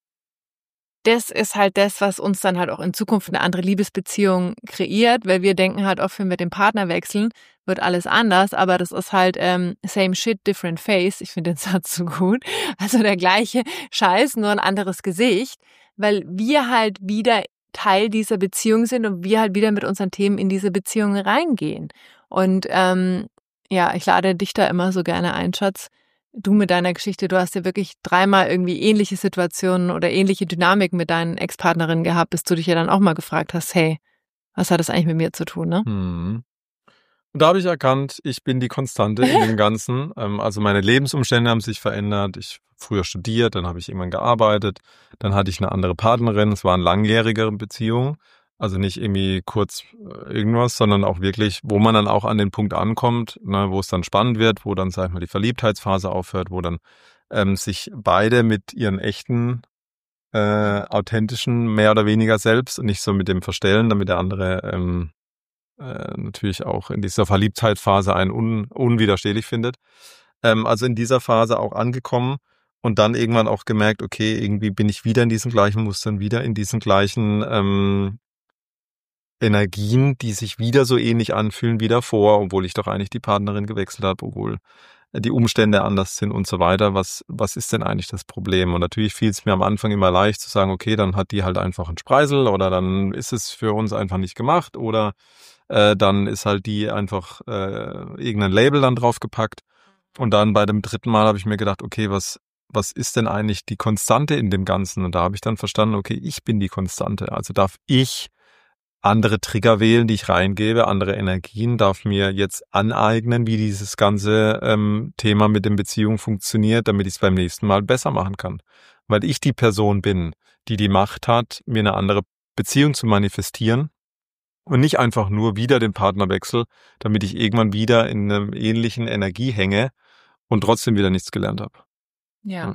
das ist halt das, was uns dann halt auch in Zukunft eine andere Liebesbeziehung kreiert, weil wir denken halt oft, wenn wir den Partner wechseln, wird alles anders, aber das ist halt same shit, different face. Ich finde den Satz so gut. Also der gleiche Scheiß, nur ein anderes Gesicht, weil wir halt wieder Teil dieser Beziehung sind und wir halt wieder mit unseren Themen in diese Beziehung reingehen. Und ja, ich lade dich da immer so gerne ein, Schatz. Du mit deiner Geschichte, du hast ja wirklich 3-mal irgendwie ähnliche Situationen oder ähnliche Dynamiken mit deinen Ex-Partnerinnen gehabt, bis du dich ja dann auch mal gefragt hast, hey, was hat das eigentlich mit mir zu tun, ne? Und da habe ich erkannt, ich bin die Konstante in dem Ganzen. Also meine Lebensumstände haben sich verändert. Ich habe früher studiert, dann habe ich irgendwann gearbeitet, dann hatte ich eine andere Partnerin. Es war eine langjährige Beziehung. Also nicht irgendwie kurz irgendwas, sondern auch wirklich, wo man dann auch an den Punkt ankommt, ne, wo es dann spannend wird, wo dann, sag ich mal, die Verliebtheitsphase aufhört, wo dann sich beide mit ihren echten, authentischen, mehr oder weniger selbst und nicht so mit dem Verstellen, damit der andere natürlich auch in dieser Verliebtheitsphase einen unwiderstehlich findet. Also in dieser Phase auch angekommen und dann irgendwann auch gemerkt, okay, irgendwie bin ich wieder in diesen gleichen Mustern, wieder in diesen gleichen Energien, die sich wieder so ähnlich anfühlen wie davor, obwohl ich doch eigentlich die Partnerin gewechselt habe, obwohl die Umstände anders sind und so weiter. Was ist denn eigentlich das Problem? Und natürlich fiel es mir am Anfang immer leicht zu sagen, okay, dann hat die halt einfach einen Spreisel oder dann ist es für uns einfach nicht gemacht oder dann ist halt die einfach irgendein Label dann draufgepackt. Und dann bei dem 3. Mal habe ich mir gedacht, okay, was was ist denn eigentlich die Konstante in dem Ganzen? Und da habe ich dann verstanden, okay, ich bin die Konstante. Also darf ich andere Trigger wählen, die ich reingebe, andere Energien, darf mir jetzt aneignen, wie dieses ganze Thema mit den Beziehungen funktioniert, damit ich es beim nächsten Mal besser machen kann. Weil ich die Person bin, die die Macht hat, mir eine andere Beziehung zu manifestieren und nicht einfach nur wieder den Partnerwechsel, damit ich irgendwann wieder in einer ähnlichen Energie hänge und trotzdem wieder nichts gelernt habe. Ja.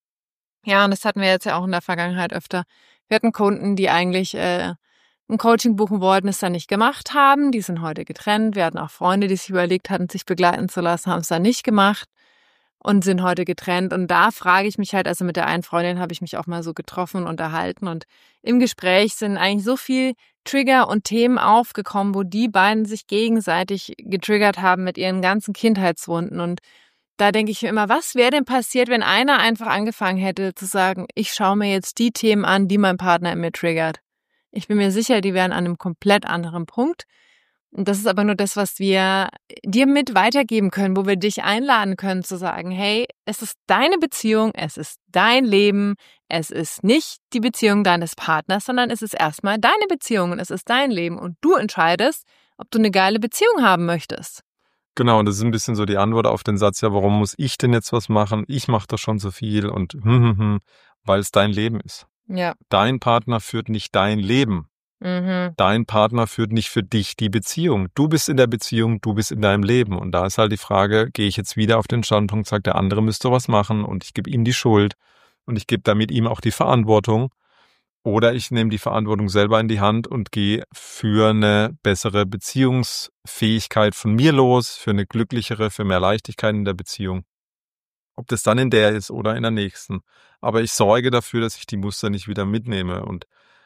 Ja, und das hatten wir jetzt ja auch in der Vergangenheit öfter. Wir hatten Kunden, die eigentlich ein Coaching buchen wollten, es dann nicht gemacht haben. Die sind heute getrennt. Wir hatten auch Freunde, die sich überlegt hatten, sich begleiten zu lassen, haben es dann nicht gemacht und sind heute getrennt. Und da frage ich mich halt, also mit der einen Freundin habe ich mich auch mal so getroffen und unterhalten. Und im Gespräch sind eigentlich so viel Trigger und Themen aufgekommen, wo die beiden sich gegenseitig getriggert haben mit ihren ganzen Kindheitswunden. Und da denke ich mir immer, was wäre denn passiert, wenn einer einfach angefangen hätte zu sagen, ich schaue mir jetzt die Themen an, die mein Partner in mir triggert. Ich bin mir sicher, die wären an einem komplett anderen Punkt. Und das ist aber nur das, was wir dir mit weitergeben können, wo wir dich einladen können zu sagen, hey, es ist deine Beziehung, es ist dein Leben, es ist nicht die Beziehung deines Partners, sondern es ist erstmal deine Beziehung und es ist dein Leben und du entscheidest, ob du eine geile Beziehung haben möchtest. Genau, und das ist ein bisschen so die Antwort auf den Satz, ja, warum muss ich denn jetzt was machen? Ich mache doch schon so viel und weil es dein Leben ist. Ja. Dein Partner führt nicht dein Leben. Dein Partner führt nicht für dich die Beziehung. Du bist in der Beziehung, du bist in deinem Leben. Und da ist halt die Frage, gehe ich jetzt wieder auf den Standpunkt, sagt der andere müsste was machen und ich gebe ihm die Schuld und ich gebe damit ihm auch die Verantwortung. Oder ich nehme die Verantwortung selber in die Hand und gehe für eine bessere Beziehungsfähigkeit von mir los, für eine glücklichere, für mehr Leichtigkeit in der Beziehung. Ob das dann in der ist oder in der nächsten. Aber ich sorge dafür, dass ich die Muster nicht wieder mitnehme. Und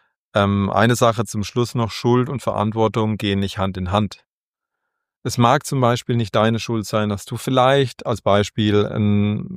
eine Sache zum Schluss noch, Schuld und Verantwortung gehen nicht Hand in Hand. Es mag zum Beispiel nicht deine Schuld sein, dass du vielleicht als Beispiel einen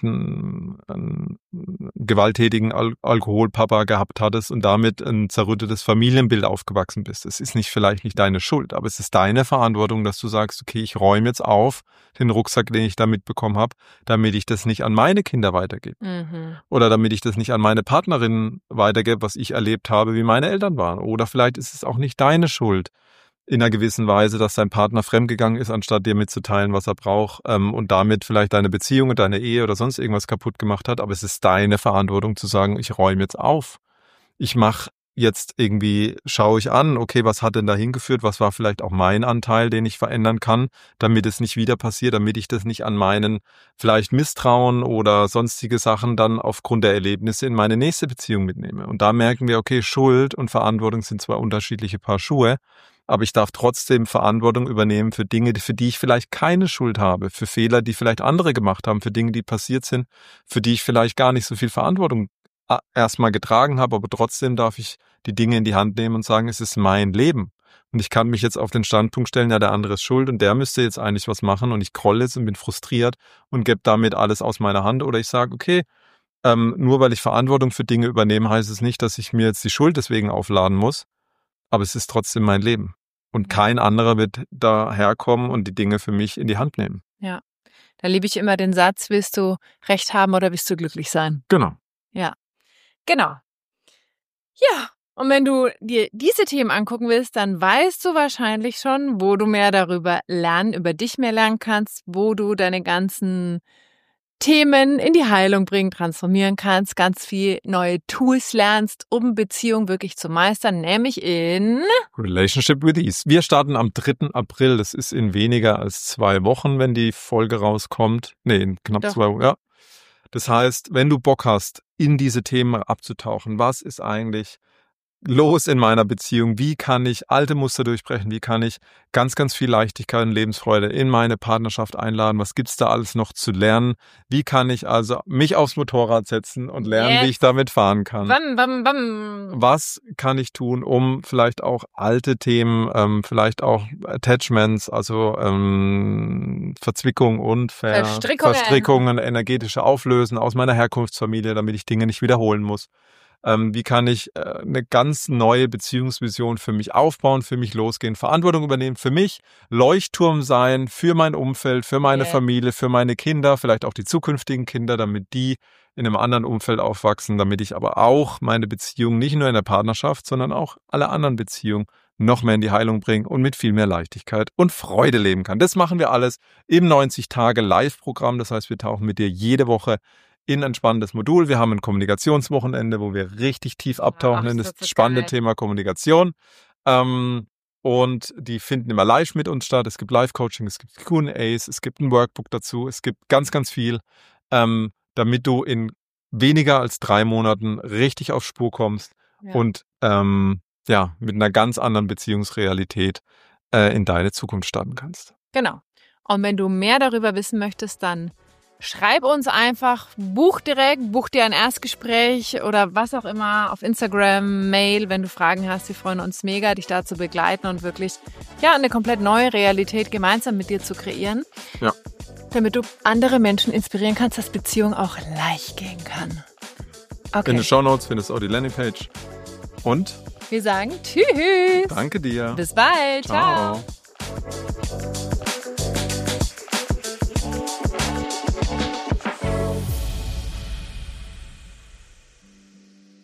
gewalttätigen Alkoholpapa gehabt hattest und damit ein zerrüttetes Familienbild aufgewachsen bist. Es ist vielleicht nicht deine Schuld, aber es ist deine Verantwortung, dass du sagst, okay, ich räume jetzt auf den Rucksack, den ich da mitbekommen habe, damit ich das nicht an meine Kinder weitergebe. Oder damit ich das nicht an meine Partnerin weitergebe, was ich erlebt habe, wie meine Eltern waren. Oder vielleicht ist es auch nicht deine Schuld in einer gewissen Weise, dass dein Partner fremdgegangen ist, anstatt dir mitzuteilen, was er braucht und damit vielleicht deine Beziehung und deine Ehe oder sonst irgendwas kaputt gemacht hat. Aber es ist deine Verantwortung zu sagen, ich räume jetzt auf. Ich mache jetzt irgendwie, schaue ich an, okay, was hat denn da hingeführt? Was war vielleicht auch mein Anteil, den ich verändern kann, damit es nicht wieder passiert, damit ich das nicht an meinen vielleicht Misstrauen oder sonstige Sachen dann aufgrund der Erlebnisse in meine nächste Beziehung mitnehme. Und da merken wir, okay, Schuld und Verantwortung sind zwar unterschiedliche Paar Schuhe, aber ich darf trotzdem Verantwortung übernehmen für Dinge, für die ich vielleicht keine Schuld habe, für Fehler, die vielleicht andere gemacht haben, für Dinge, die passiert sind, für die ich vielleicht gar nicht so viel Verantwortung erstmal getragen habe, aber trotzdem darf ich die Dinge in die Hand nehmen und sagen, es ist mein Leben. Und ich kann mich jetzt auf den Standpunkt stellen, ja, der andere ist schuld und der müsste jetzt eigentlich was machen und ich krolle jetzt und bin frustriert und gebe damit alles aus meiner Hand. Oder ich sage, okay, nur weil ich Verantwortung für Dinge übernehme, heißt es nicht, dass ich mir jetzt die Schuld deswegen aufladen muss. Aber es ist trotzdem mein Leben. Und kein anderer wird daherkommen und die Dinge für mich in die Hand nehmen. Ja, da liebe ich immer den Satz, willst du Recht haben oder willst du glücklich sein? Genau. Ja, genau. Ja, und wenn du dir diese Themen angucken willst, dann weißt du wahrscheinlich schon, wo du mehr darüber über dich mehr lernen kannst, wo du deine ganzen Themen in die Heilung bringen, transformieren kannst, ganz viel neue Tools lernst, um Beziehung wirklich zu meistern, nämlich in Relationship with Ease. Wir starten am 3. April, das ist in weniger als 2 Wochen, wenn die Folge rauskommt. Nee, in knapp 2 Wochen, ja. Das heißt, wenn du Bock hast, in diese Themen abzutauchen, was ist eigentlich los in meiner Beziehung? Wie kann ich alte Muster durchbrechen? Wie kann ich ganz, ganz viel Leichtigkeit und Lebensfreude in meine Partnerschaft einladen? Was gibt's da alles noch zu lernen? Wie kann ich also mich aufs Motorrad setzen und lernen, wie ich damit fahren kann? Was kann ich tun, um vielleicht auch alte Themen, vielleicht auch Attachments, also Verzwickung und Verstrickungen, energetische Auflösen aus meiner Herkunftsfamilie, damit ich Dinge nicht wiederholen muss? Wie kann ich eine ganz neue Beziehungsvision für mich aufbauen, für mich losgehen, Verantwortung übernehmen, für mich Leuchtturm sein, für mein Umfeld, für meine Familie, für meine Kinder, vielleicht auch die zukünftigen Kinder, damit die in einem anderen Umfeld aufwachsen, damit ich aber auch meine Beziehung nicht nur in der Partnerschaft, sondern auch alle anderen Beziehungen noch mehr in die Heilung bringen und mit viel mehr Leichtigkeit und Freude leben kann. Das machen wir alles im 90-Tage-Live-Programm. Das heißt, wir tauchen mit dir jede Woche in ein spannendes Modul. Wir haben ein Kommunikationswochenende, wo wir richtig tief abtauchen in das spannende Thema Kommunikation. Und die finden immer live mit uns statt. Es gibt Live-Coaching, es gibt Q&As, es gibt ein Workbook dazu. Es gibt ganz, ganz viel, damit du in weniger als 3 Monaten richtig auf Spur kommst und mit einer ganz anderen Beziehungsrealität in deine Zukunft starten kannst. Genau. Und wenn du mehr darüber wissen möchtest, dann schreib uns einfach, buch dir ein Erstgespräch oder was auch immer auf Instagram, Mail, wenn du Fragen hast. Wir freuen uns mega, dich da zu begleiten und wirklich eine komplett neue Realität gemeinsam mit dir zu kreieren. Ja. Damit du andere Menschen inspirieren kannst, dass Beziehung auch leicht gehen kann. Okay. In den Shownotes findest du auch die Landingpage. Und wir sagen Tschüss. Danke dir. Bis bald. Ciao. Ciao.